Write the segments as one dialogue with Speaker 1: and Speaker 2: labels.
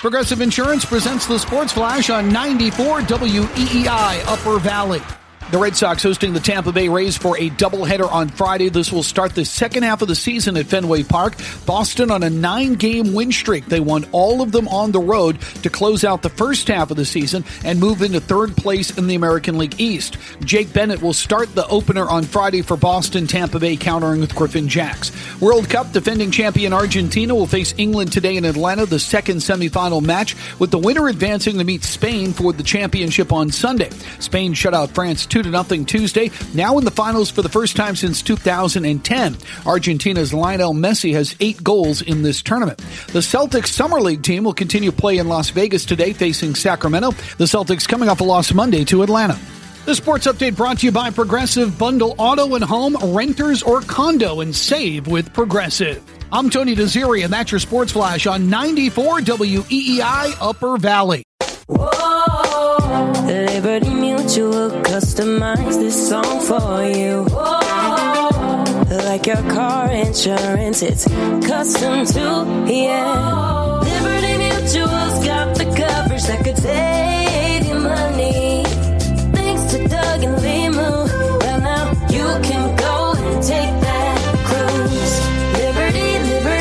Speaker 1: Progressive Insurance presents the Sports Flash on 94 WEEI Upper Valley. The Red Sox hosting the Tampa Bay Rays for a doubleheader on Friday. This will start the second half of the season at Fenway Park. Boston on a 9-game win streak. They won all of them on the road to close out the first half of the season and move into third place in the American League East. Jake Bennett will start the opener on Friday for Boston, Tampa Bay countering with Griffin Jacks. World Cup defending champion Argentina will face England today in Atlanta, the second semifinal match, with the winner advancing to meet Spain for the championship on Sunday. Spain shut out France 2-0 Tuesday, now in the finals for the first time since 2010. Argentina's Lionel Messi has 8 goals in this tournament. The Celtics Summer League team will continue play in Las Vegas today, facing Sacramento. The Celtics coming off a loss Monday to Atlanta. The sports update brought to you by Progressive. Bundle auto and home, renters or condo, and save with Progressive. I'm Tony Desiri, and that's your Sports Flash on 94 WEEI Upper Valley.
Speaker 2: Whoa, Liberty Mutual customize this song for you. Whoa, like your car insurance, it's custom too, yeah. Liberty Mutual's got the coverage that could save you money. Thanks to Doug and Limu, well now you can go and take that cruise. Liberty,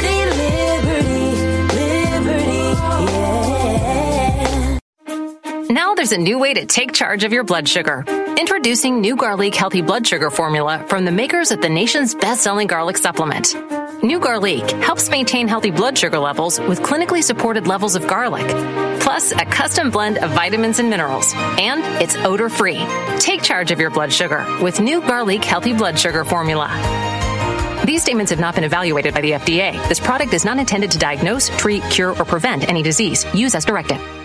Speaker 2: Liberty, Liberty, Liberty, yeah.
Speaker 3: Now there's a new way to take charge of your blood sugar. Introducing new Garlic Healthy Blood Sugar Formula from the makers of the nation's best-selling garlic supplement. New Garlic helps maintain healthy blood sugar levels with clinically supported levels of garlic, plus a custom blend of vitamins and minerals. And it's odor-free. Take charge of your blood sugar with New Garlic Healthy Blood Sugar Formula. These statements have not been evaluated by the FDA. This product is not intended to diagnose, treat, cure, or prevent any disease. Use as directed.